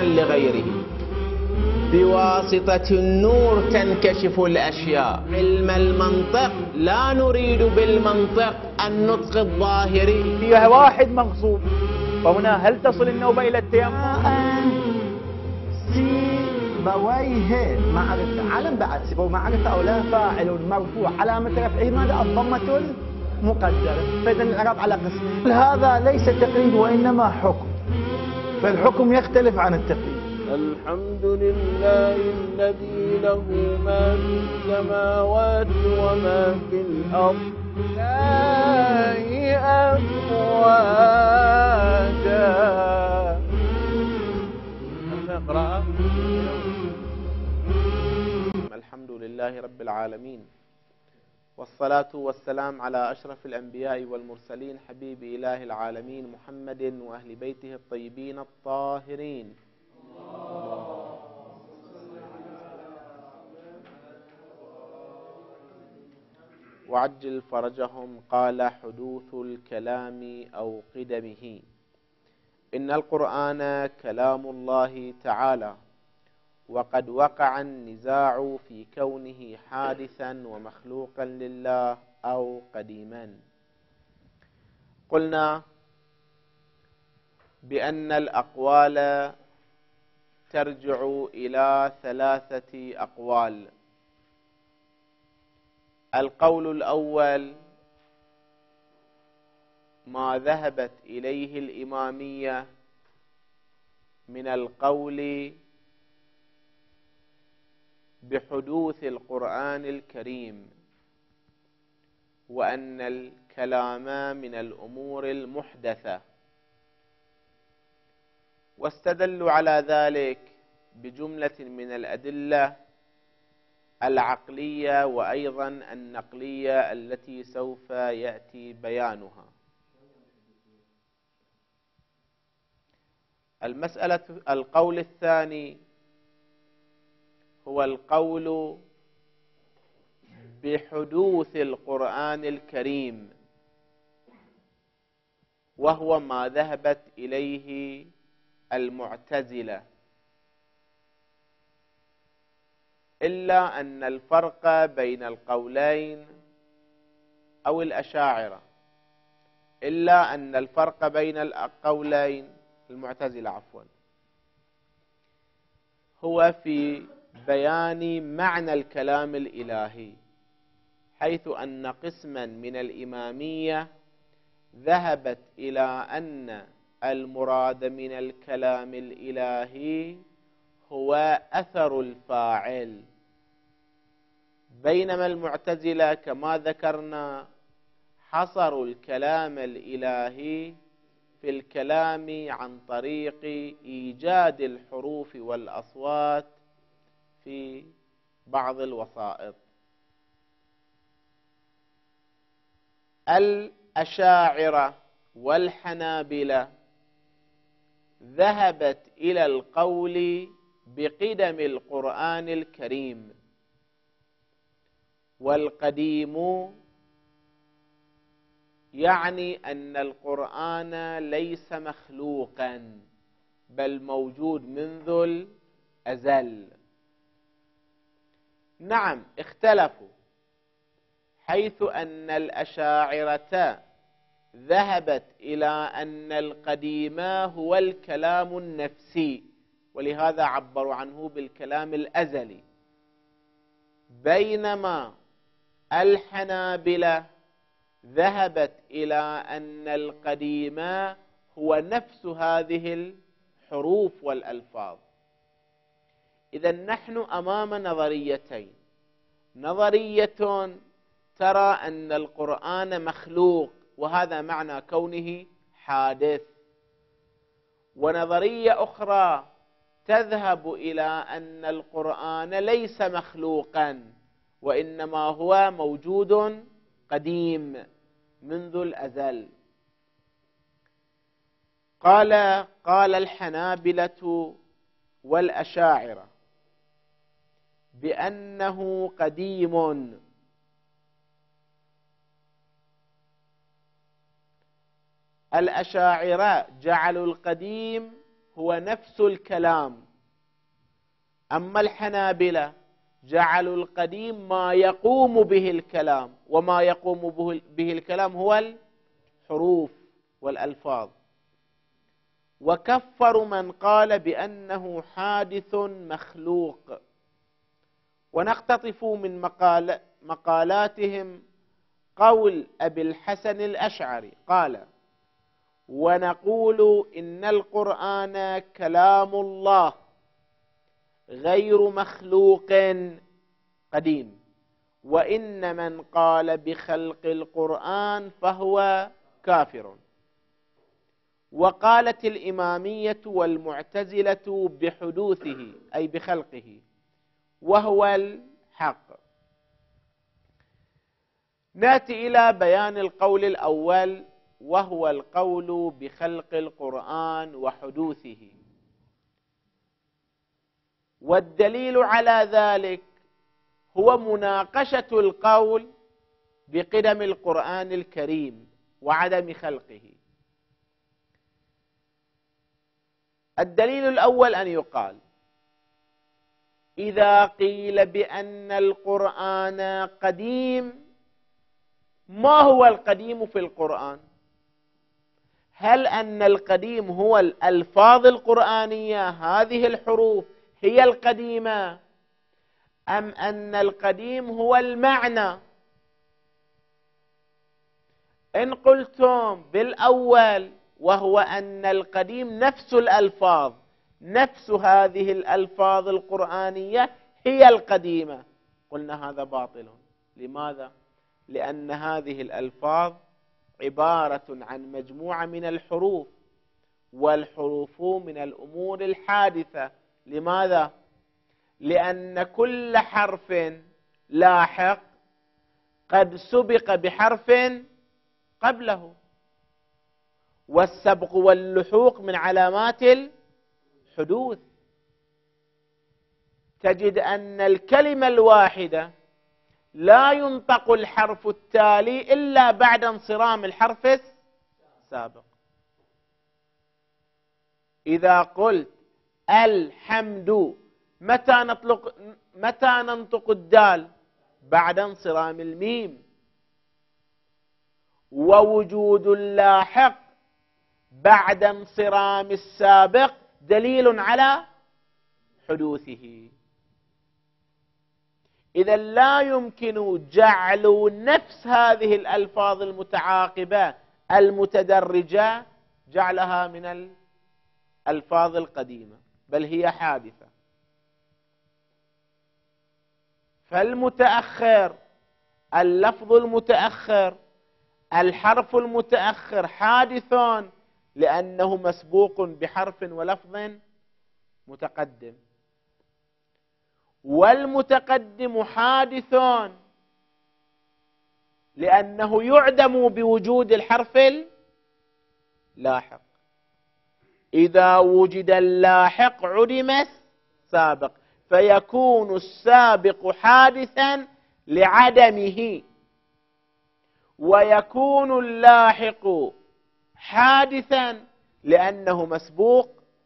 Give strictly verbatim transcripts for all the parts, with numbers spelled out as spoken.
لغيره. بواسطة النور تنكشف الأشياء. علم المنطق لا نريد بالمنطق النطق الظاهري. فيها واحد مغصوب، فهنا هل تصل النوبة إلى التيمم؟ سيبويه معرفة، علم بعد سيبويه معرفة أو لا، فاعل مرفوع علامة رفعه ماذا؟ الضمة المقدرة. فإذا الإعراب على قسمين. هذا ليس تقليد وإنما حكم، فالحكم يختلف عن التقليد. الحمد لله الذي له ما في السماوات وما في الأرض لا أفواجا. نقرأ. الحمد لله رب العالمين، والصلاة والسلام على أشرف الأنبياء والمرسلين، حبيب إله العالمين محمد وأهل بيته الطيبين الطاهرين. وعجل فرجهم. قال حدوث الكلام أو قدمه. إن القرآن كلام الله تعالى، وقد وقع النزاع في كونه حادثا ومخلوقا لله أو قديما. قلنا بأن الأقوال ترجع إلى ثلاثة أقوال. القول الأول ما ذهبت إليه الإمامية من القول بحدوث القرآن الكريم، وأن الكلام من الأمور المحدثة، واستدلوا على ذلك بجملة من الأدلة العقلية وأيضا النقلية التي سوف يأتي بيانها. المسألة القول الثاني هو القول بحدوث القرآن الكريم، وهو ما ذهبت إليه المعتزلة، إلا أن الفرق بين القولين أو الأشاعرة إلا أن الفرق بين القولين المعتزلة عفوا هو في بيان معنى الكلام الإلهي، حيث أن قسما من الإمامية ذهبت إلى أن المراد من الكلام الإلهي هو أثر الفاعل، بينما المعتزلة كما ذكرنا حصروا الكلام الإلهي في الكلام عن طريق إيجاد الحروف والأصوات في بعض الوسائط. الأشاعرة والحنابلة ذهبت إلى القول بقدم القرآن الكريم، والقديم يعني أن القرآن ليس مخلوقا بل موجود منذ الأزل. نعم اختلفوا، حيث أن الأشاعرة ذهبت إلى أن القديم هو الكلام النفسي، ولهذا عبروا عنه بالكلام الأزلي، بينما الحنابلة ذهبت إلى أن القديم هو نفس هذه الحروف والألفاظ. إذا نحن أمام نظريتين: نظرية ترى أن القرآن مخلوق وهذا معنى كونه حادث، ونظرية أخرى تذهب إلى أن القرآن ليس مخلوقا وإنما هو موجود قديم منذ الأزل. قال قال الحنابلة والأشاعرة بأنه قديم، الأشاعرة جعلوا القديم هو نفس الكلام. أما الحنابلة جعلوا القديم ما يقوم به الكلام، وما يقوم به الكلام هو الحروف والألفاظ. وكفروا من قال بأنه حادث مخلوق. ونقتطف من مقال مقالاتهم قول أبي الحسن الأشعري قال: ونقول إن القرآن كلام الله غير مخلوق قديم، وإن من قال بخلق القرآن فهو كافر. وقالت الإمامية والمعتزلة بحدوثه أي بخلقه، وهو الحق. نأتي إلى بيان القول الأول، وهو القول بخلق القرآن وحدوثه. والدليل على ذلك هو مناقشة القول بقدم القرآن الكريم وعدم خلقه. الدليل الأول أن يقال: إذا قيل بأن القرآن قديم، ما هو القديم في القرآن؟ هل أن القديم هو الألفاظ القرآنية، هذه الحروف هي القديمة، أم أن القديم هو المعنى؟ إن قلتم بالأول، وهو أن القديم نفس الألفاظ، نفس هذه الألفاظ القرآنية هي القديمة، قلنا هذا باطل. لماذا؟ لأن هذه الألفاظ عبارة عن مجموعة من الحروف، والحروف من الأمور الحادثة. لماذا؟ لأن كل حرف لاحق قد سبق بحرف قبله، والسبق واللحوق من علامات الحدوث. تجد أن الكلمة الواحدة لا ينطق الحرف التالي إلا بعد انصرام الحرف السابق. إذا قلت الحمد، متى نطلق متى ننطق الدال؟ بعد انصرام الميم. ووجود اللاحق بعد انصرام السابق دليل على حدوثه. إذا لا يمكن جعل نفس هذه الألفاظ المتعاقبة المتدرجة جعلها من الألفاظ القديمة، بل هي حادثة. فالمتأخر، اللفظ المتأخر، الحرف المتأخر حادث لأنه مسبوق بحرف ولفظ متقدم، والمتقدم حادث لأنه يعدم بوجود الحرف اللاحق. إذا وجد اللاحق عدم السابق، فيكون السابق حادثا لعدمه، ويكون اللاحق حادثا لأنه مسبوق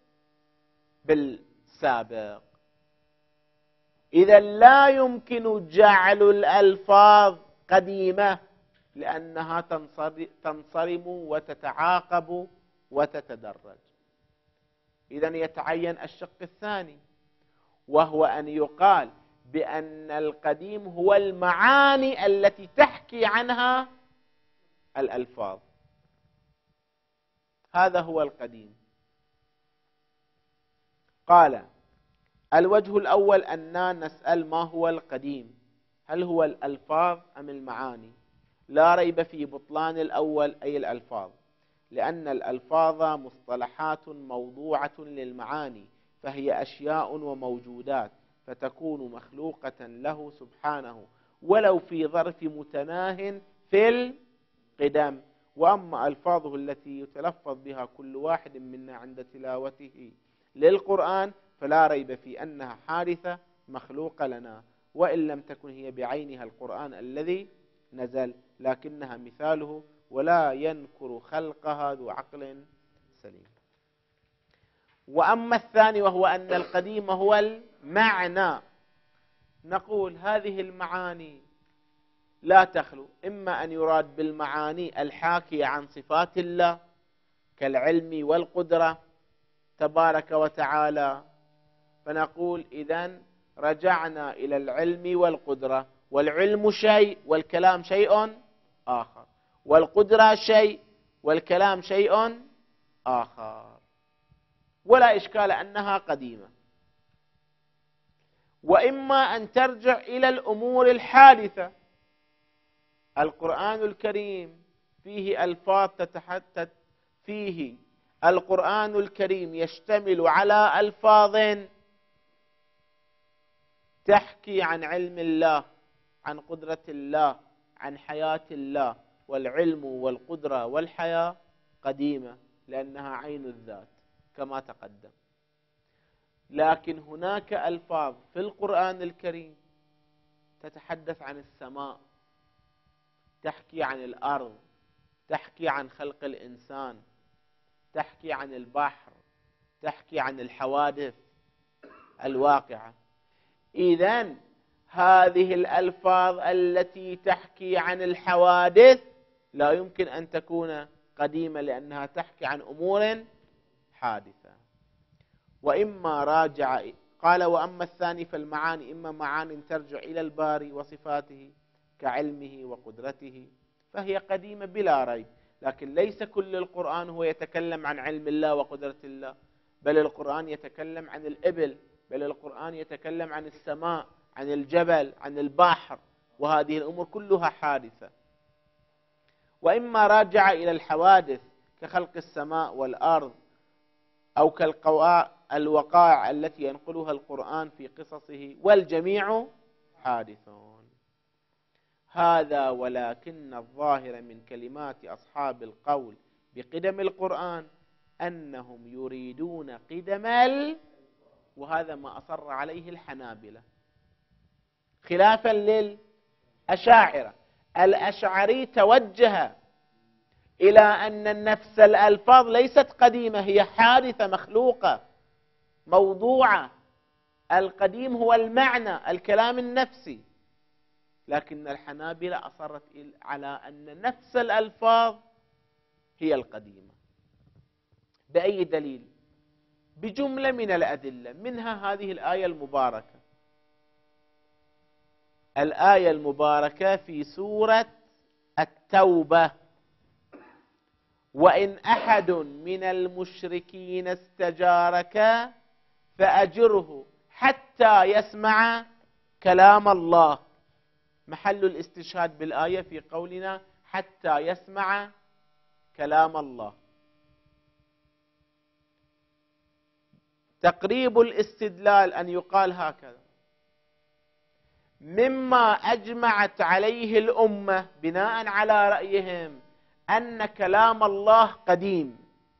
بالسابق. إذا لا يمكن جعل الألفاظ قديمة لأنها تنصرم وتتعاقب وتتدرج. إذا يتعين الشق الثاني، وهو أن يقال بأن القديم هو المعاني التي تحكي عنها الألفاظ، هذا هو القديم. قال: الوجه الأول أننا نسأل ما هو القديم، هل هو الألفاظ أم المعاني؟ لا ريب في بطلان الأول أي الألفاظ، لأن الألفاظ مصطلحات موضوعة للمعاني، فهي أشياء وموجودات، فتكون مخلوقة له سبحانه ولو في ظرف متناه في القدم. وأما ألفاظه التي يتلفظ بها كل واحد منا عند تلاوته للقرآن فلا ريب في أنها حادثة مخلوقة لنا، وإن لم تكن هي بعينها القرآن الذي نزل، لكنها مثاله، ولا ينكر خلقها ذو عقل سليم. وأما الثاني وهو أن القديم هو المعنى، نقول هذه المعاني لا تخلو إما أن يراد بالمعاني الحاكية عن صفات الله كالعلم والقدرة تبارك وتعالى، فنقول إذن رجعنا إلى العلم والقدرة، والعلم شيء والكلام شيء آخر، والقدرة شيء والكلام شيء آخر، ولا إشكال أنها قديمة. وإما أن ترجع إلى الأمور الحادثة، القرآن الكريم فيه ألفاظ تتحدث، فيه القرآن الكريم يشتمل على ألفاظ تحكي عن علم الله، عن قدرة الله، عن حياة الله، والعلم والقدرة والحياة قديمة لأنها عين الذات كما تقدم. لكن هناك ألفاظ في القرآن الكريم تتحدث عن السماء، تحكي عن الأرض، تحكي عن خلق الإنسان، تحكي عن البحر، تحكي عن الحوادث الواقعة. إذن هذه الألفاظ التي تحكي عن الحوادث لا يمكن أن تكون قديمة لأنها تحكي عن أمور حادثة. وإما راجع، قال وأما الثاني فالمعاني إما معاني ترجع إلى الباري وصفاته كعلمه وقدرته فهي قديمة بلا ريب، لكن ليس كل القرآن هو يتكلم عن علم الله وقدرة الله، بل القرآن يتكلم عن الإبل، بل القرآن يتكلم عن السماء، عن الجبل، عن البحر، وهذه الأمور كلها حادثة. وإما راجع إلى الحوادث كخلق السماء والأرض أو كالوقائع التي ينقلها القرآن في قصصه، والجميع حادثون. هذا ولكن الظاهر من كلمات أصحاب القول بقدم القرآن أنهم يريدون قدم ال... وهذا ما أصر عليه الحنابلة خلافا للأشاعرة. الأشعري توجه إلى أن نفس الألفاظ ليست قديمة، هي حادثة مخلوقة موضوعة، القديم هو المعنى الكلام النفسي. لكن الحنابلة أصرت على أن نفس الألفاظ هي القديمة. بأي دليل؟ بجملة من الأدلة، منها هذه الآية المباركة، الآية المباركة في سورة التوبة: وإن أحد من المشركين استجارك فأجره حتى يسمع كلام الله. محل الاستشهاد بالآية في قولنا حتى يسمع كلام الله. تقريب الاستدلال أن يقال هكذا: مما أجمعت عليه الأمة بناء على رأيهم أن كلام الله قديم،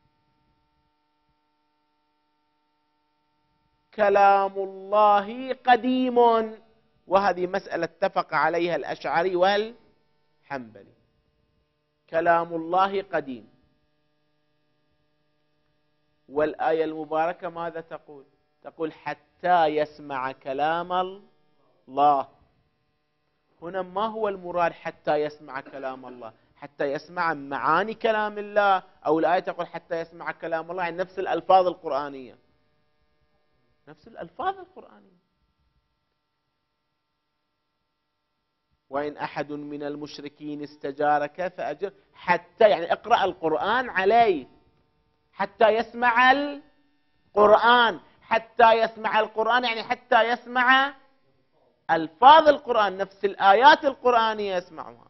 كلام الله قديم، وهذه مسألة اتفق عليها الأشعري والحنبلي، كلام الله قديم. والآية المباركة ماذا تقول؟ تقول حتى يسمع كلام الله. هنا ما هو المراد حتى يسمع كلام الله؟ حتى يسمع معاني كلام الله، أو الآية تقول حتى يسمع كلام الله، يعني نفس الألفاظ القرآنية، نفس الألفاظ القرآنية. وإن أحد من المشركين استجارك فأجر، حتى يعني اقرأ القرآن عليه، حتى يسمع القرآن، حتى يسمع القرآن يعني حتى يسمع ألفاظ القرآن، نفس الآيات القرآنية يسمعها.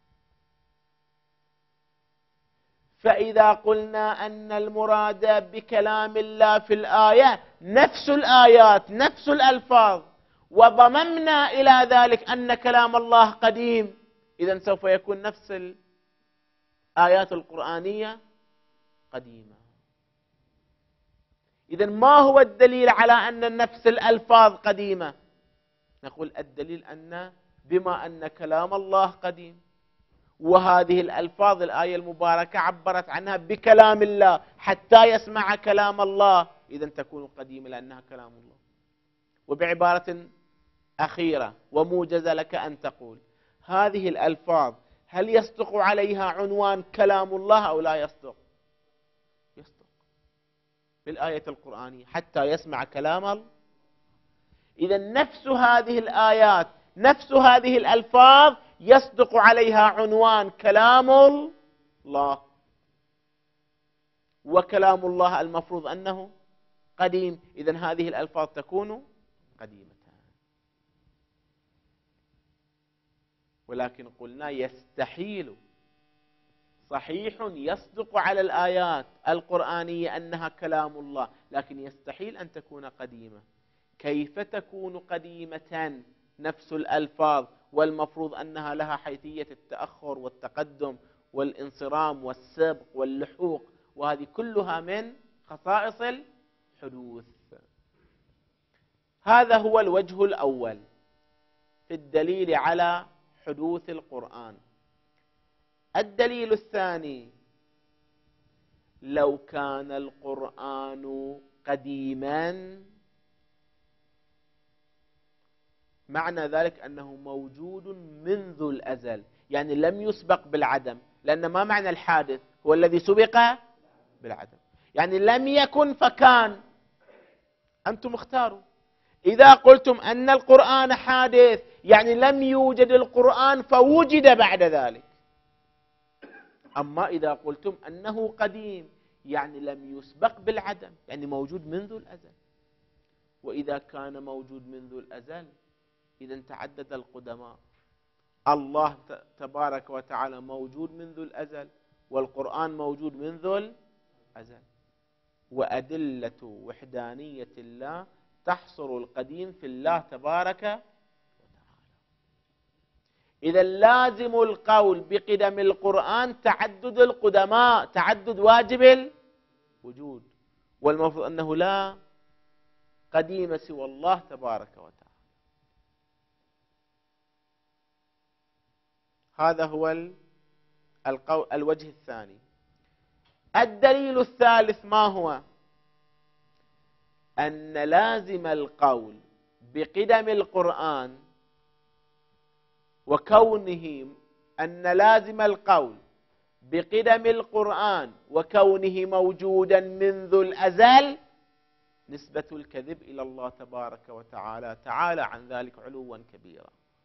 فإذا قلنا أن المراد بكلام الله في الآية نفس الآيات نفس الألفاظ، وضممنا إلى ذلك أن كلام الله قديم، إذن سوف يكون نفس الآيات القرآنية قديمة. إذن ما هو الدليل على أن نفس الألفاظ قديمة؟ نقول الدليل أن بما أن كلام الله قديم، وهذه الألفاظ الآية المباركة عبرت عنها بكلام الله حتى يسمع كلام الله، إذا تكون قديمة لأنها كلام الله. وبعبارة أخيرة وموجزة لك أن تقول هذه الألفاظ هل يصدق عليها عنوان كلام الله أو لا يصدق؟ يصدق بالآية القرآنية حتى يسمع كلام الله. إذا نفس هذه الآيات نفس هذه الألفاظ يصدق عليها عنوان كلام الله، وكلام الله المفروض أنه قديم. إذا هذه الألفاظ تكون قديمة. ولكن قلنا يستحيل، صحيح يصدق على الآيات القرآنية أنها كلام الله، لكن يستحيل أن تكون قديمة. كيف تكون قديمة نفس الألفاظ والمفروض أنها لها حيثية التأخر والتقدم والانصرام والسبق واللحوق، وهذه كلها من خصائص الحدوث. هذا هو الوجه الأول في الدليل على حدوث القرآن. الدليل الثاني: لو كان القرآن قديما معنى ذلك أنه موجود منذ الأزل، يعني لم يسبق بالعدم، لأن ما معنى الحادث؟ هو الذي سبق بالعدم، يعني لم يكن فكان. أنتم اختاروا. إذا قلتم أن القرآن حادث يعني لم يوجد القرآن فوجد بعد ذلك. أما إذا قلتم أنه قديم يعني لم يسبق بالعدم، يعني موجود منذ الأزل. وإذا كان موجود منذ الأزل إذا تعدد القدماء. الله تبارك وتعالى موجود منذ الأزل، والقرآن موجود منذ الأزل. وأدلة وحدانية الله تحصر القديم في الله تبارك وتعالى. إذا لازم القول بقدم القرآن تعدد القدماء، تعدد واجب الوجود، والمفروض أنه لا قديم سوى الله تبارك وتعالى. هذا هو القول الوجه الثاني. الدليل الثالث ما هو؟ أن لازم القول بقدم القرآن وكونه أن لازم القول بقدم القرآن وكونه موجودا منذ الأزل نسبة الكذب إلى الله تبارك وتعالى، تعالى عن ذلك علوا كبيرا.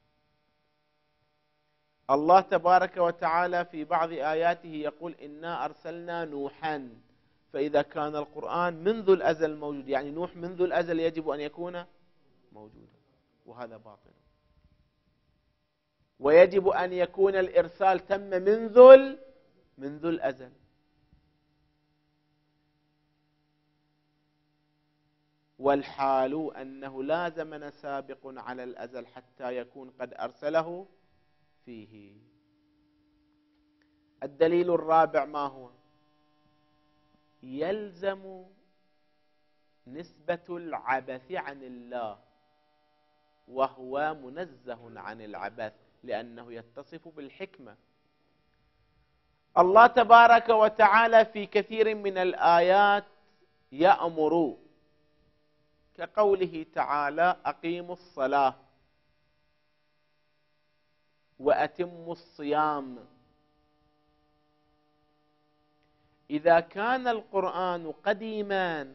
الله تبارك وتعالى في بعض آياته يقول إنا أرسلنا نوحا، فإذا كان القرآن منذ الأزل موجود يعني نوح منذ الأزل يجب أن يكون موجودا، وهذا باطل. ويجب أن يكون الإرسال تم منذ منذ الأزل. والحال أنه لا زمن سابق على الأزل حتى يكون قد أرسله فيه. الدليل الرابع ما هو؟ يلزم نسبة العبث عن الله، وهو منزه عن العبث لأنه يتصف بالحكمة. الله تبارك وتعالى في كثير من الآيات يأمر، كقوله تعالى أقيموا الصلاة وأتموا الصيام. إذا كان القرآن قديما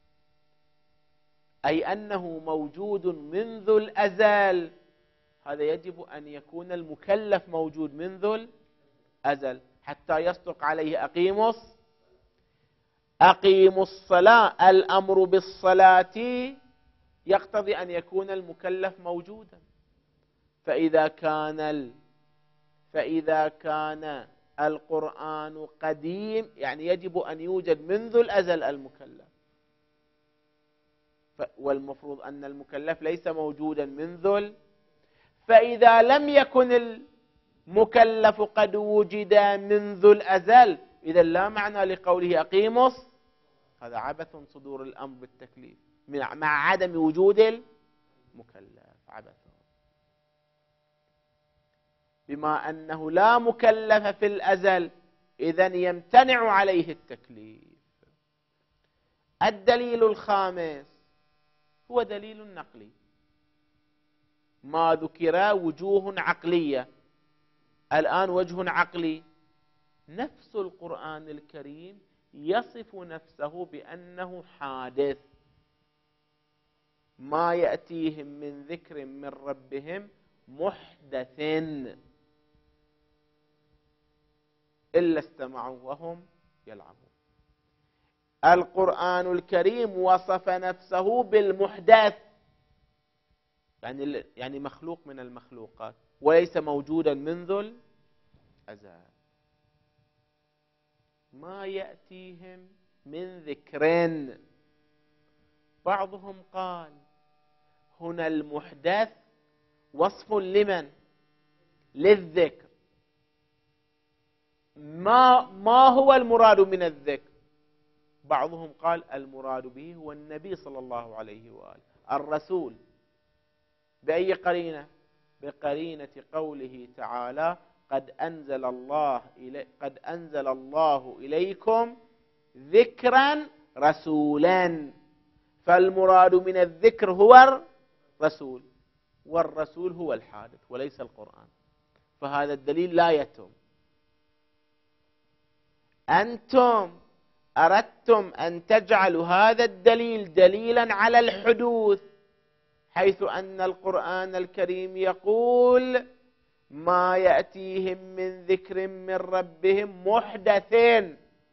أي أنه موجود منذ الأزل، هذا يجب أن يكون المكلف موجود منذ الأزل حتى يصدق عليه أقيموا أقيموا الصلاة. الأمر بالصلاة يقتضي أن يكون المكلف موجودا. فإذا كان ال... فإذا كان القرآن قديم يعني يجب أن يوجد منذ الأزل المكلف، ف... والمفروض أن المكلف ليس موجودا منذ ال... فإذا لم يكن المكلف قد وجد منذ الأزل إذا لا معنى لقوله أقيموا. هذا عبث صدور الأمر بالتكليف مع عدم وجود المكلف، عبث. بما أنه لا مكلف في الأزل إذن يمتنع عليه التكليف. الدليل الخامس هو دليل نقلي، ما ذكر وجوه عقلية، الآن وجه عقلي، نفس القرآن الكريم يصف نفسه بأنه حادث، ما يأتيهم من ذكر من ربهم محدث إلا استمعوا وهم يلعبون. القرآن الكريم وصف نفسه بالمحدث، يعني يعني مخلوق من المخلوقات وليس موجودا منذ الأزل. ما يأتيهم من ذكر، بعضهم قال هنا المحدث وصف لمن؟ للذكر. ما ما هو المراد من الذكر؟ بعضهم قال المراد به هو النبي صلى الله عليه وآله الرسول. بأي قرينة؟ بقرينة قوله تعالى قد أنزل الله إلي قد أنزل الله إليكم ذكرا رسولا، فالمراد من الذكر هو الرسول، والرسول هو الحادث وليس القرآن، فهذا الدليل لا يتم. أنتم أردتم أن تجعلوا هذا الدليل دليلا على الحدوث، حيث أن القرآن الكريم يقول ما يأتيهم من ذكر من ربهم محدثين،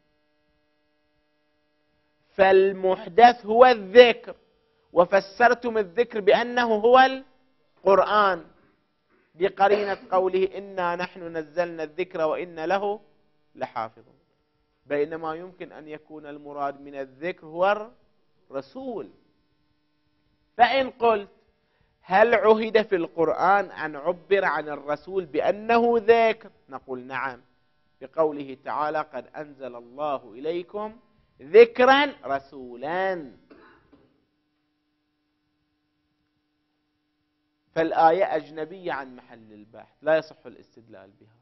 فالمحدث هو الذكر، وفسرتم الذكر بأنه هو القرآن بقرينة قوله إنا نحن نزلنا الذكر وإنا له لحافظون، بينما يمكن أن يكون المراد من الذكر هو الرسول. فإن قلت هل عهد في القرآن أن عبر عن الرسول بأنه ذكر؟ نقول نعم، بقوله تعالى قد أنزل الله إليكم ذكرا رسولا، فالآية أجنبية عن محل البحث لا يصح الاستدلال بها.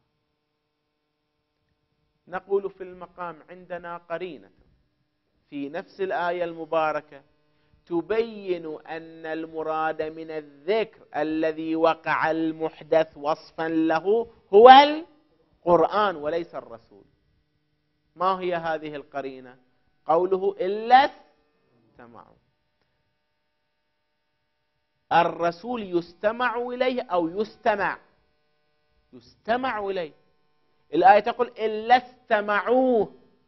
نقول في المقام عندنا قرينة في نفس الآية المباركة تبين أن المراد من الذكر الذي وقع المحدث وصفا له هو القرآن وليس الرسول. ما هي هذه القرينة؟ قوله إلا استمعوا. الرسول يستمع إليه أو يستمع؟ يستمع إليه. الآية تقول إلا استمعوه،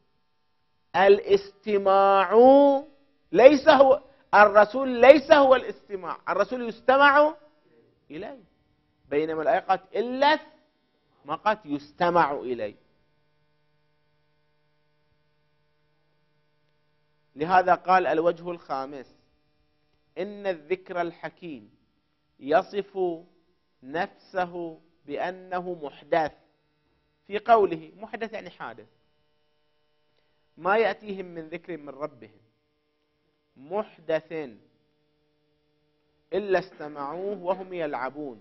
الاستماع ليس هو الرسول، ليس هو الاستماع، الرسول يستمع إليه، بينما الآية قالت إلا ما قالت يستمع إليه. لهذا قال الوجه الخامس إن الذكر الحكيم يصف نفسه بأنه محدث، في قوله محدث يعني حادث، ما يأتيهم من ذكر من ربهم محدث إلا استمعوه وهم يلعبون.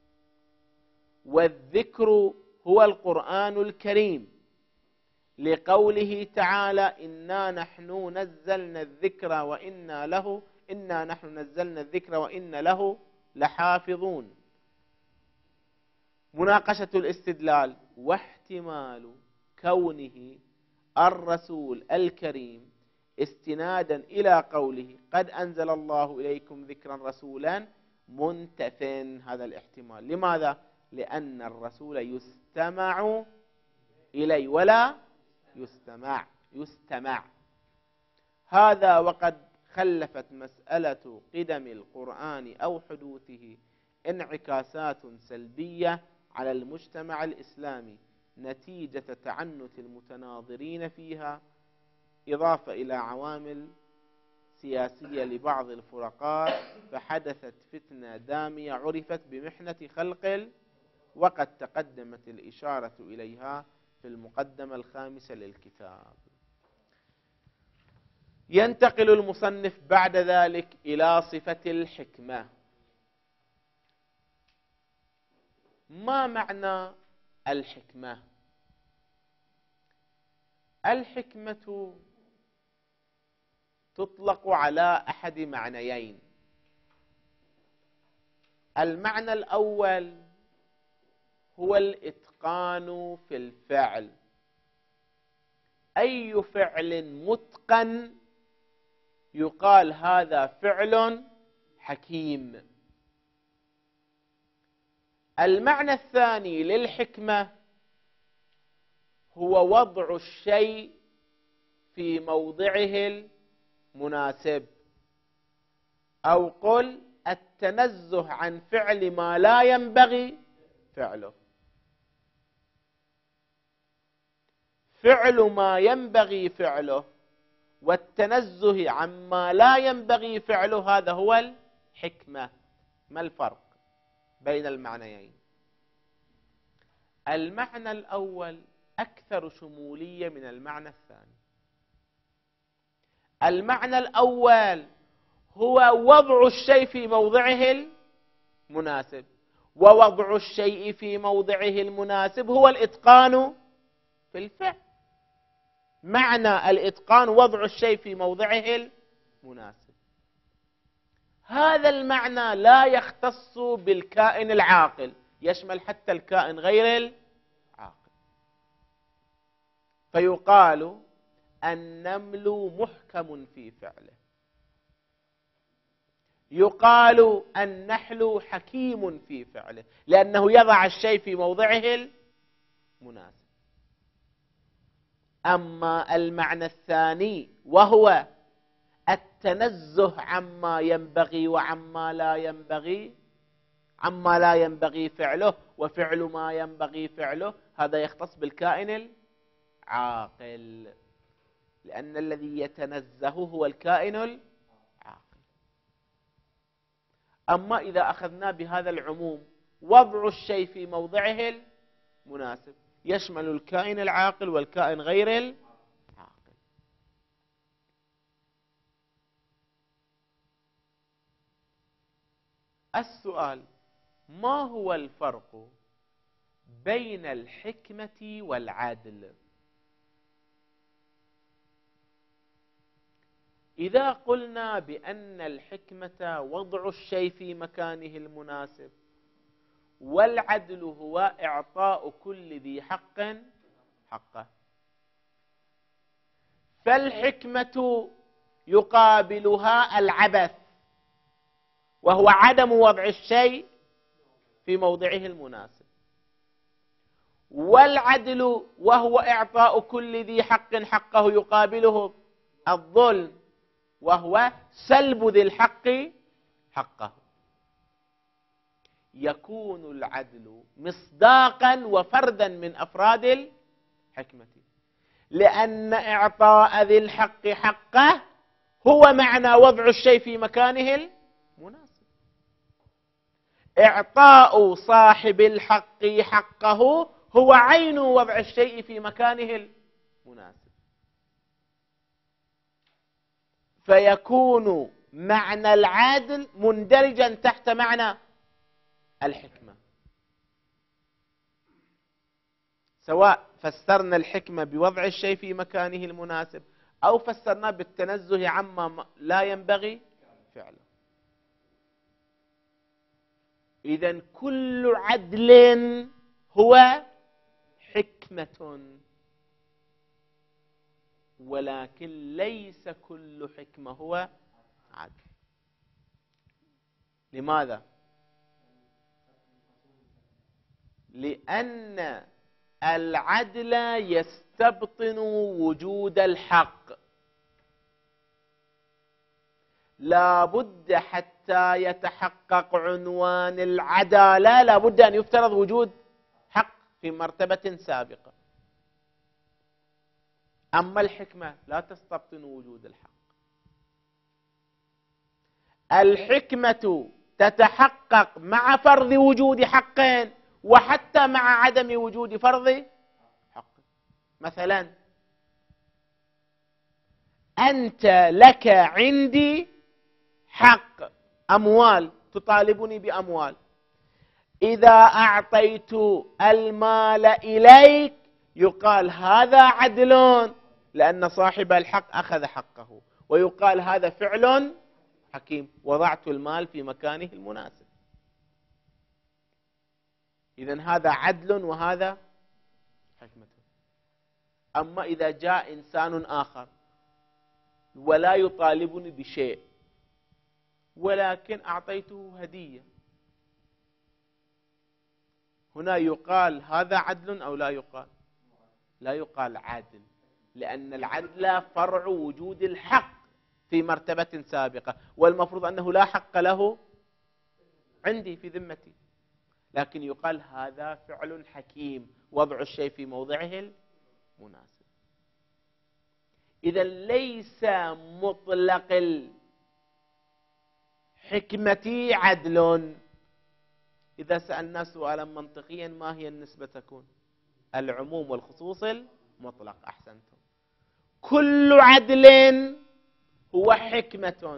والذكر هو القرآن الكريم، لقوله تعالى إنا نحن نزلنا الذكر وإنا له إنا نحن نزلنا الذكر وإنا له لحافظون. مناقشة الاستدلال واحتمال كونه الرسول الكريم استنادا إلى قوله قد أنزل الله إليكم ذكرا رسولا منتف، هذا الاحتمال. لماذا؟ لأن الرسول يستمع إليه ولا يستمع يستمع هذا وقد خلفت مسألة قدم القرآن أو حدوثه انعكاسات سلبية على المجتمع الإسلامي نتيجة تعنت المتناظرين فيها، إضافة إلى عوامل سياسية لبعض الفرقاء، فحدثت فتنة دامية عرفت بمحنة خلق، وقد تقدمت الإشارة إليها في المقدمة الخامسة للكتاب. ينتقل المصنف بعد ذلك إلى صفة الحكمة. ما معنى الحكمة؟ الحكمة تطلق على أحد معنيين. المعنى الأول هو الإتقان في الفعل، أي فعل متقن يقال هذا فعل حكيم. المعنى الثاني للحكمة هو وضع الشيء في موضعه المناسب، أو قل التنزه عن فعل ما لا ينبغي فعله. فعل ما ينبغي فعله والتنزه عما لا ينبغي فعله هذا هو الحكمة. ما الفرق بين المعنيين؟ المعنى الأول أكثر شمولية من المعنى الثاني. المعنى الأول هو وضع الشيء في موضعه المناسب، ووضع الشيء في موضعه المناسب هو الإتقان في الفعل. معنى الإتقان وضع الشيء في موضعه المناسب. هذا المعنى لا يختص بالكائن العاقل، يشمل حتى الكائن غير العاقل. فيقال النمل محكم في فعله، يقال النحل حكيم في فعله، لأنه يضع الشيء في موضعه المناسب. أما المعنى الثاني وهو التنزه عما ينبغي وعما لا ينبغي، عما لا ينبغي فعله وفعل ما ينبغي فعله، هذا يختص بالكائن العاقل، لأن الذي يتنزه هو الكائن العاقل. أما إذا أخذنا بهذا العموم وضع الشيء في موضعه المناسب يشمل الكائن العاقل والكائن غير العاقل. السؤال: ما هو الفرق بين الحكمة والعدل؟ إذا قلنا بأن الحكمة وضع الشيء في مكانه المناسب، والعدل هو إعطاء كل ذي حق حقه، فالحكمة يقابلها العبث وهو عدم وضع الشيء في موضعه المناسب، والعدل وهو إعطاء كل ذي حق حقه يقابله الظلم وهو سلب ذي الحق حقه. يكون العدل مصداقا وفردا من أفراد الحكمة، لأن إعطاء ذي الحق حقه هو معنى وضع الشيء في مكانه المناسب. إعطاء صاحب الحق حقه هو عين وضع الشيء في مكانه المناسب. فيكون معنى العدل مندرجا تحت معنى الحكمة، سواء فسرنا الحكمة بوضع الشيء في مكانه المناسب أو فسرنا بالتنزه عما لا ينبغي فعله. إذن كل عدل هو حكمة، ولكن ليس كل حكمة هو عدل. لماذا؟ لأن العدل يستبطن وجود الحق، لا بد حتى يتحقق عنوان العدالة لا بد أن يفترض وجود حق في مرتبة سابقة. أما الحكمة لا تستبطن وجود الحق. الحكمة تتحقق مع فرض وجود حق وحتى مع عدم وجود فرض حق. مثلا أنت لك عندي حق أموال، تطالبني بأموال، إذا أعطيت المال إليك يقال هذا عدل، لأن صاحب الحق أخذ حقه، ويقال هذا فعل حكيم، وضعت المال في مكانه المناسب. إذن هذا عدل وهذا حكمة. أما إذا جاء إنسان آخر ولا يطالبني بشيء ولكن أعطيته هدية، هنا يقال هذا عدل أو لا يقال؟ لا يقال عدل، لأن العدل فرع وجود الحق في مرتبة سابقة، والمفروض أنه لا حق له عندي في ذمتي، لكن يقال هذا فعل حكيم، وضع الشيء في موضعه المناسب. إذا ليس مطلق الحكمة عدل. إذا سألنا سؤالا منطقيا ما هي النسبة تكون؟ العموم والخصوص المطلق. أحسنتم. كل عدل هو حكمة،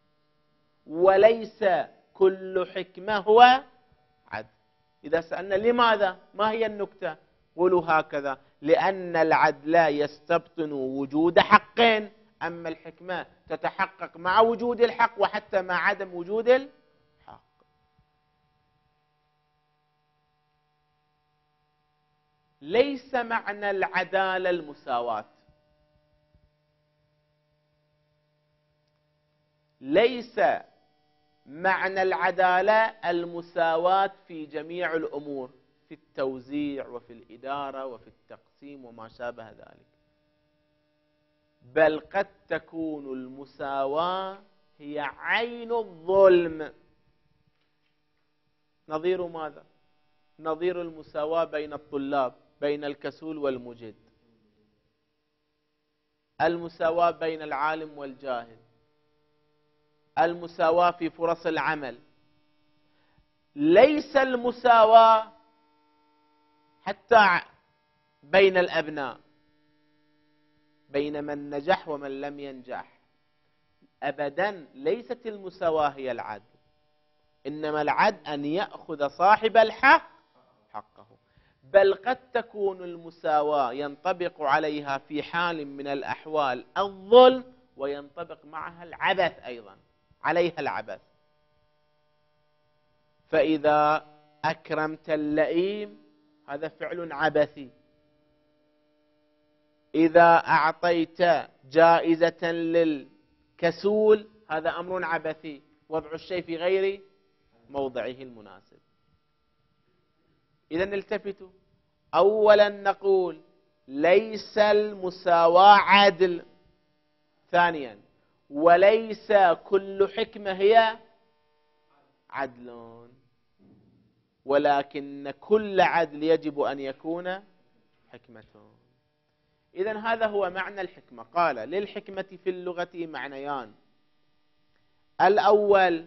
وليس كل حكمة هو عدل. إذا سألنا لماذا؟ ما هي النكتة؟ قولوا هكذا: لأن العدل يستبطن وجود حقين، أما الحكمة تتحقق مع وجود الحق وحتى مع عدم وجود الحق. ليس معنى العدالة المساواة، ليس معنى العدالة المساواة في جميع الأمور، في التوزيع وفي الإدارة وفي التقسيم وما شابه ذلك، بل قد تكون المساواة هي عين الظلم. نظير ماذا؟ نظير المساواة بين الطلاب، بين الكسول والمجد، المساواة بين العالم والجاهل، المساواة في فرص العمل. ليس المساواة حتى بين الأبناء، بين من نجح ومن لم ينجح، أبدا ليست المساواة هي العدل، إنما العدل أن يأخذ صاحب الحق حقه. بل قد تكون المساواة ينطبق عليها في حال من الأحوال الظلم، وينطبق معها العبث أيضا، عليها العبث. فإذا أكرمت اللئيم هذا فعل عبثي، إذا أعطيت جائزة للكسول هذا أمر عبثي، وضع الشيء في غير موضعه المناسب. إذا التفتوا، أولا نقول ليس المساواة عدل، ثانيا وليس كل حكمة هي عدل، ولكن كل عدل يجب أن يكون حكمة. إذن هذا هو معنى الحكمة. قال: للحكمة في اللغة معنيان: الأول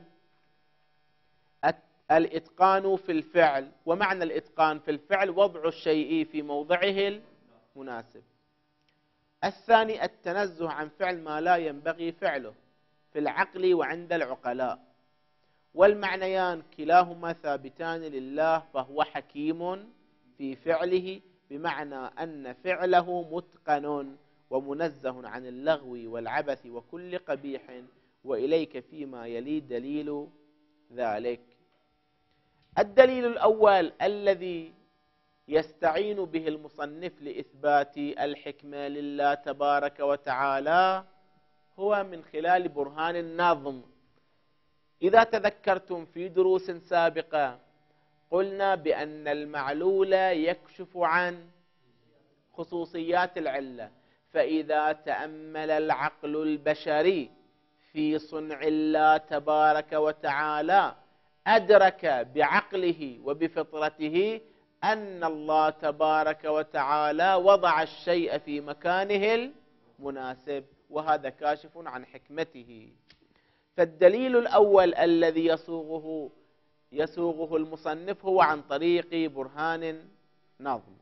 الإتقان في الفعل، ومعنى الإتقان في الفعل وضع الشيء في موضعه المناسب. الثاني التنزه عن فعل ما لا ينبغي فعله في العقل وعند العقلاء. والمعنيان كلاهما ثابتان لله، فهو حكيم في فعله، بمعنى أن فعله متقن ومنزه عن اللغو والعبث وكل قبيح، وإليك فيما يلي دليل ذلك. الدليل الأول الذي يستعين به المصنف لإثبات الحكمة لله تبارك وتعالى هو من خلال برهان النظم. إذا تذكرتم في دروس سابقة قلنا بأن المعلول يكشف عن خصوصيات العلة، فإذا تأمل العقل البشري في صنع الله تبارك وتعالى أدرك بعقله وبفطرته أن الله تبارك وتعالى وضع الشيء في مكانه المناسب، وهذا كاشف عن حكمته. فالدليل الأول الذي يصوغه يسوغه المصنف هو عن طريق برهان نظم.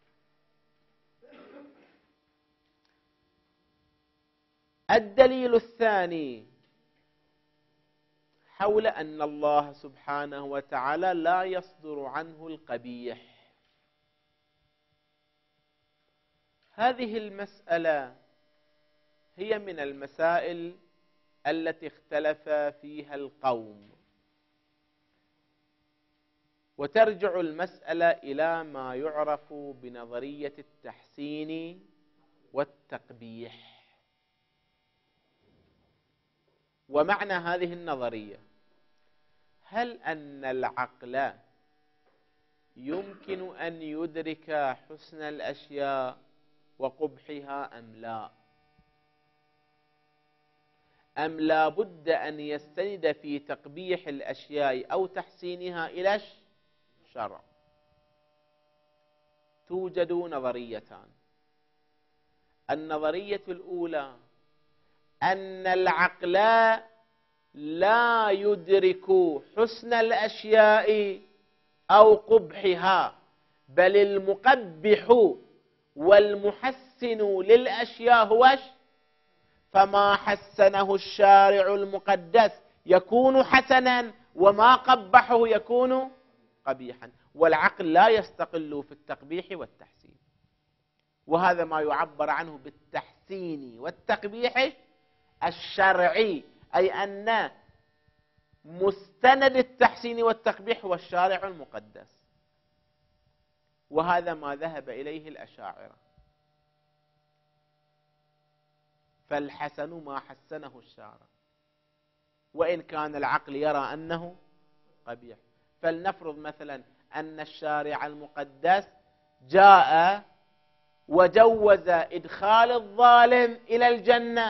الدليل الثاني حول أن الله سبحانه وتعالى لا يصدر عنه القبيح. هذه المسألة هي من المسائل التي اختلف فيها القوم، وترجع المسألة إلى ما يعرف بنظرية التحسين والتقبيح. ومعنى هذه النظرية: هل أن العقل يمكن أن يدرك حسن الأشياء وقبحها أم لا؟ أم لا بد أن يستند في تقبيح الأشياء أو تحسينها إلى الشرع؟ توجد نظريتان. النظرية الأولى أن العقل لا يدرك حسن الأشياء أو قبحها، بل المقبح والمحسن للأشياء هو، فما حسنه الشارع المقدس يكون حسنا، وما قبحه يكون قبيحا. والعقل لا يستقل في التقبيح والتحسين، وهذا ما يعبر عنه بالتحسين والتقبيح الشرعي، أي أن مستند التحسين والتقبيح هو الشارع المقدس. وهذا ما ذهب إليه الأشاعرة، فالحسن ما حسنه الشارع، وإن كان العقل يرى أنه قبيح. فلنفرض مثلا أن الشارع المقدس جاء وجوز إدخال الظالم إلى الجنة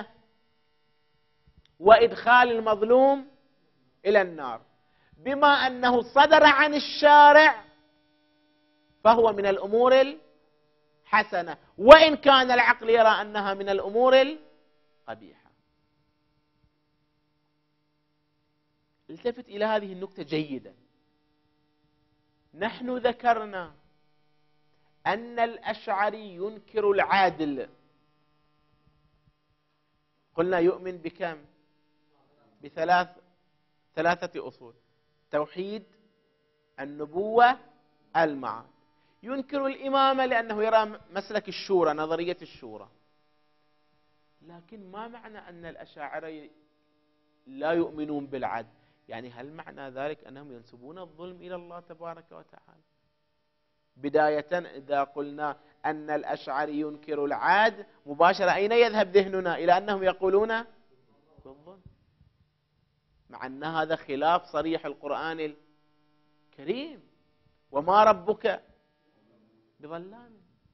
وإدخال المظلوم إلى النار، بما أنه صدر عن الشارع فهو من الأمور الحسنة، وإن كان العقل يرى أنها من الأمور القبيحة. التفت إلى هذه النكتة جيدا. نحن ذكرنا أن الأشعري ينكر العدل، قلنا يؤمن بكم؟ بثلاث ثلاثة أصول: توحيد، النبوة، المعاد. ينكر الإمامة لأنه يرى مسلك الشورى، نظرية الشورى. لكن ما معنى أن الأشاعرة لا يؤمنون بالعدل؟ يعني هل معنى ذلك أنهم ينسبون الظلم إلى الله تبارك وتعالى؟ بداية إذا قلنا أن الأشعري ينكر العدل، مباشرة أين يذهب ذهننا؟ إلى أنهم يقولون بالظلم، مع أن هذا خلاف صريح القرآن الكريم: وما ربك بظلام.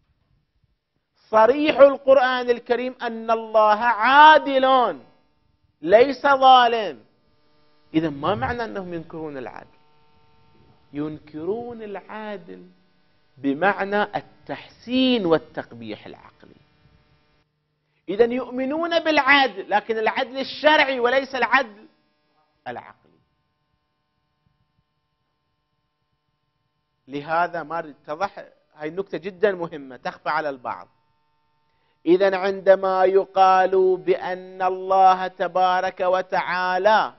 صريح القرآن الكريم أن الله عادل ليس ظالم. إذا ما معنى أنهم ينكرون العدل؟ ينكرون العدل بمعنى التحسين والتقبيح العقلي. إذا يؤمنون بالعدل، لكن العدل الشرعي وليس العدل العقلي. لهذا ما اتضح، هاي النكتة جدا مهمة تخفى على البعض. إذا عندما يقال بأن الله تبارك وتعالى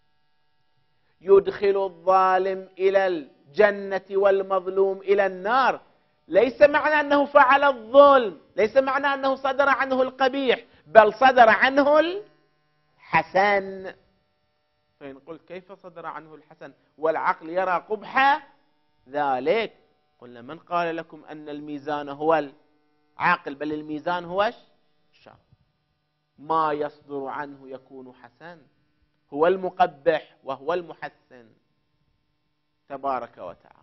يدخل الظالم إلى الجنة والمظلوم إلى النار، ليس معنى أنه فعل الظلم، ليس معنى أنه صدر عنه القبيح، بل صدر عنه الحسن. فإن قلت كيف صدر عنه الحسن والعقل يرى قبح ذلك؟ قلنا: من قال لكم أن الميزان هو العقل؟ بل الميزان هو الشرع. ما يصدر عنه يكون حسن، هو المقبح وهو المحسن تبارك وتعالى.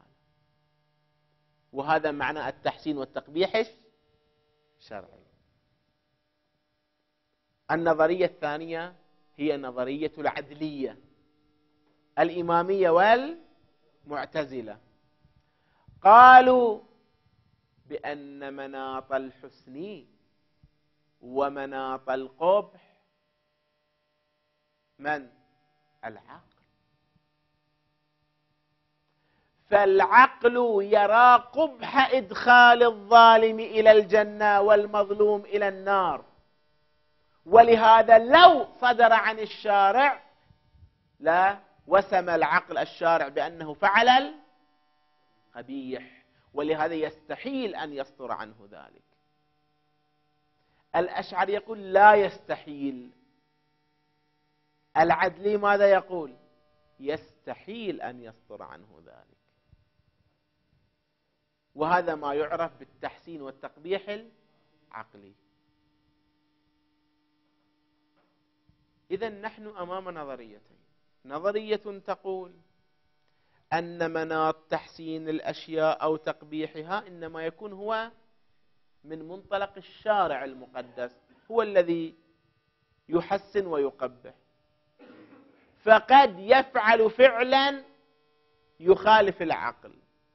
وهذا معنى التحسين والتقبيح الشرعي. النظرية الثانية هي نظرية العدلية، الإمامية والمعتزلة. قالوا بأن مناط الحسن ومناط القبح من؟ العقل. فالعقل يرى قبح إدخال الظالم إلى الجنة والمظلوم إلى النار، ولهذا لو صدر عن الشارع لا وسم العقل الشارع بأنه فعل القبيح، ولهذا يستحيل أن يصدر عنه ذلك. الأشعري يقول لا يستحيل. العدلي ماذا يقول؟ يستحيل أن يصدر عنه ذلك. وهذا ما يعرف بالتحسين والتقبيح العقلي. إذن نحن أمام نظريتين: نظرية تقول أن مناط تحسين الأشياء أو تقبيحها إنما يكون هو من منطلق الشارع المقدس، هو الذي يحسن ويقبح، فقد يفعل فعلا يخالف العقل.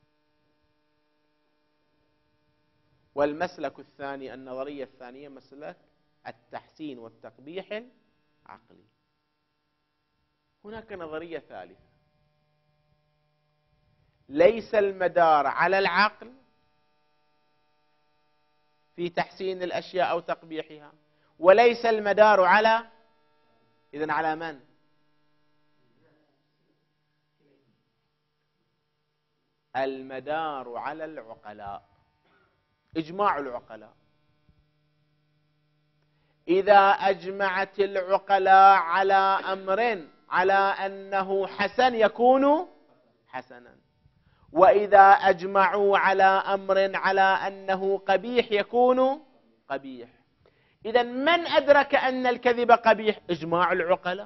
والمسلك الثاني، النظرية الثانية، مسلك التحسين والتقبيح العقلي. هناك نظرية ثالثة: ليس المدار على العقل في تحسين الأشياء أو تقبيحها، وليس المدار على، إذن على من؟ المدار على العقلاء، إجماع العقلاء. إذا أجمعت العقلاء على أمر على أنه حسن يكون حسنا، وإذا أجمعوا على أمر على أنه قبيح يكون قبيح. إذن من أدرك أن الكذب قبيح؟ إجماع العقلاء.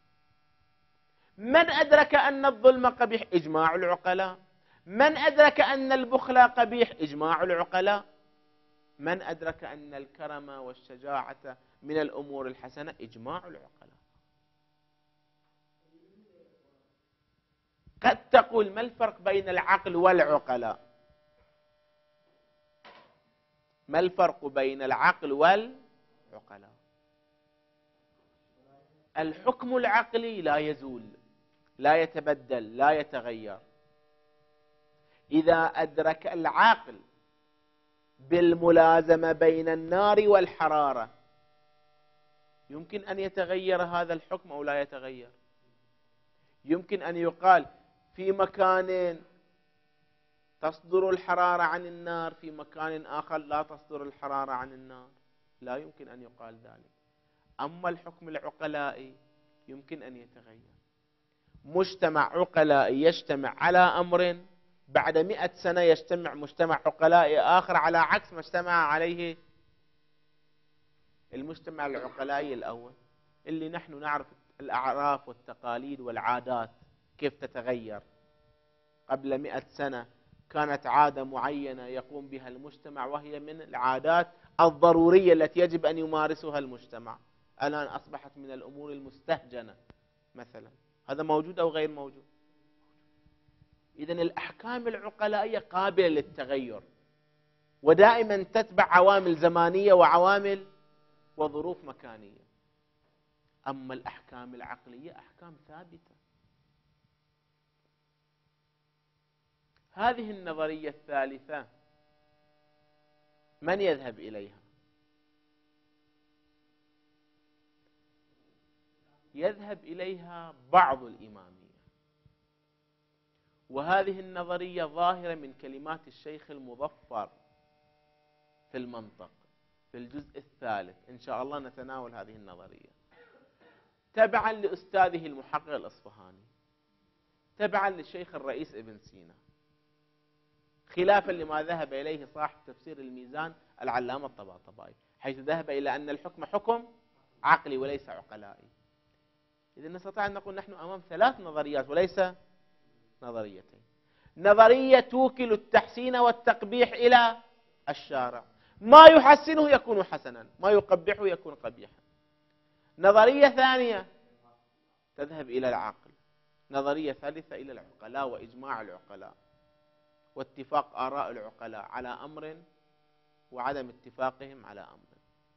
من أدرك أن الظلم قبيح؟ إجماع العقلاء. من أدرك أن البخل قبيح؟ إجماع العقلاء. من أدرك أن الكرم والشجاعة من الأمور الحسنة؟ إجماع العقلاء. قد تقول ما الفرق بين العقل والعقلاء؟ ما الفرق بين العقل والعقلاء؟ الحكم العقلي لا يزول، لا يتبدل، لا يتغير. إذا أدرك العقل بالملازمة بين النار والحرارة يمكن أن يتغير هذا الحكم أو لا يتغير. يمكن أن يقال في مكان تصدر الحرارة عن النار، في مكان آخر لا تصدر الحرارة عن النار، لا يمكن أن يقال ذلك. أما الحكم العقلائي يمكن أن يتغير. مجتمع عقلائي يجتمع على أمر، بعد مئة سنة يجتمع مجتمع عقلائي آخر على عكس ما اجتمع عليه المجتمع العقلائي الأول، اللي نحن نعرف الأعراف والتقاليد والعادات كيف تتغير. قبل مئة سنة كانت عادة معينة يقوم بها المجتمع وهي من العادات الضرورية التي يجب أن يمارسها المجتمع، الآن أصبحت من الأمور المستهجنة مثلا. هذا موجود أو غير موجود؟ إذن الأحكام العقلائية قابلة للتغير، ودائما تتبع عوامل زمانية وعوامل وظروف مكانية. أما الأحكام العقلية أحكام ثابتة. هذه النظرية الثالثة من يذهب إليها؟ يذهب إليها بعض الإمامية. وهذه النظرية ظاهرة من كلمات الشيخ المظفر في المنطق في الجزء الثالث. إن شاء الله نتناول هذه النظرية تبعا لأستاذه المحقق الأصفهاني، تبعا للشيخ الرئيس ابن سينا، خلافا لما ذهب إليه صاحب تفسير الميزان العلامة الطباطبائي، حيث ذهب إلى أن الحكم حكم عقلي وليس عقلائي. إذن نستطيع أن نقول نحن أمام ثلاث نظريات وليس نظريتين. نظرية توكل التحسين والتقبيح إلى الشارع، ما يحسنه يكون حسنا، ما يقبحه يكون قبيحا. نظرية ثانية تذهب إلى العقل. نظرية ثالثة إلى العقلاء وإجماع العقلاء واتفاق آراء العقلاء على أمر وعدم اتفاقهم على أمر.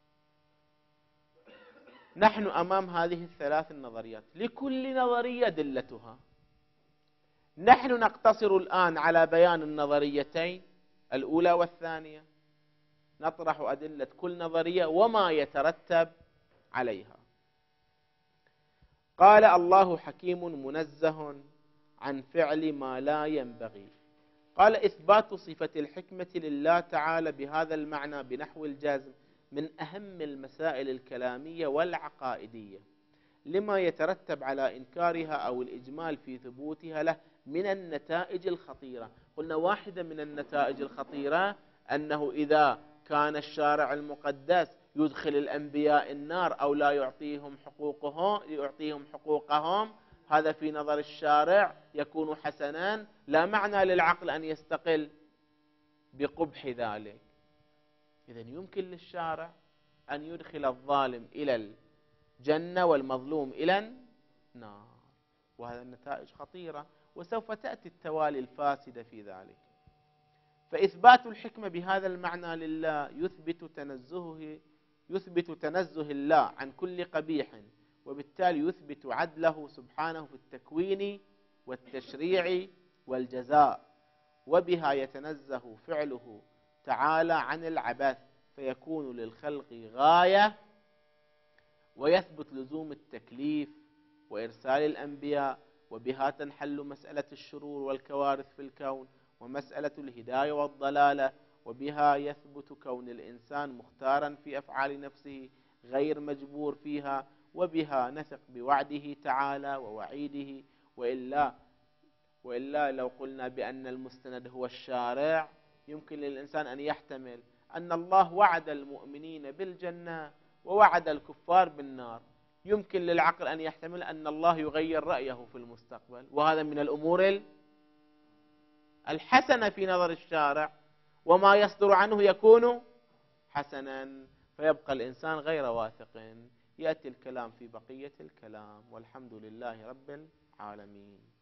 نحن أمام هذه الثلاث النظريات، لكل نظرية دلتها. نحن نقتصر الآن على بيان النظريتين الأولى والثانية، نطرح أدلة كل نظرية وما يترتب عليها. قال الله حكيم منزه عن فعل ما لا ينبغي. قال إثبات صفة الحكمة لله تعالى بهذا المعنى بنحو الجزم من أهم المسائل الكلامية والعقائدية لما يترتب على إنكارها أو الإجمال في ثبوتها له من النتائج الخطيرة. قلنا واحدة من النتائج الخطيرة أنه إذا كان الشارع المقدس يدخل الأنبياء النار أو لا يعطيهم حقوقهم يعطيهم حقوقهم، هذا في نظر الشارع يكون حسنا، لا معنى للعقل أن يستقل بقبح ذلك. إذن يمكن للشارع أن يدخل الظالم إلى الجنة والمظلوم إلى النار، وهذا النتائج خطيرة، وسوف تأتي التوالي الفاسدة في ذلك. فإثبات الحكمة بهذا المعنى لله يثبت تنزهه يثبت تنزه الله عن كل قبيح، وبالتالي يثبت عدله سبحانه في التكوين والتشريع والجزاء، وبها يتنزه فعله تعالى عن العبث، فيكون للخلق غاية، ويثبت لزوم التكليف وإرسال الأنبياء، وبها تنحل مسألة الشرور والكوارث في الكون ومسألة الهداية والضلالة، وبها يثبت كون الإنسان مختارا في أفعال نفسه غير مجبور فيها، وبها نثق بوعده تعالى ووعيده. وإلا وإلا لو قلنا بأن المستند هو الشارع، يمكن للإنسان أن يحتمل أن الله وعد المؤمنين بالجنة ووعد الكفار بالنار، يمكن للعقل أن يحتمل أن الله يغير رأيه في المستقبل، وهذا من الأمور الحسنة في نظر الشارع، وما يصدر عنه يكون حسنا، فيبقى الإنسان غير واثق. يأتي الكلام في بقية الكلام، والحمد لله رب العالمين.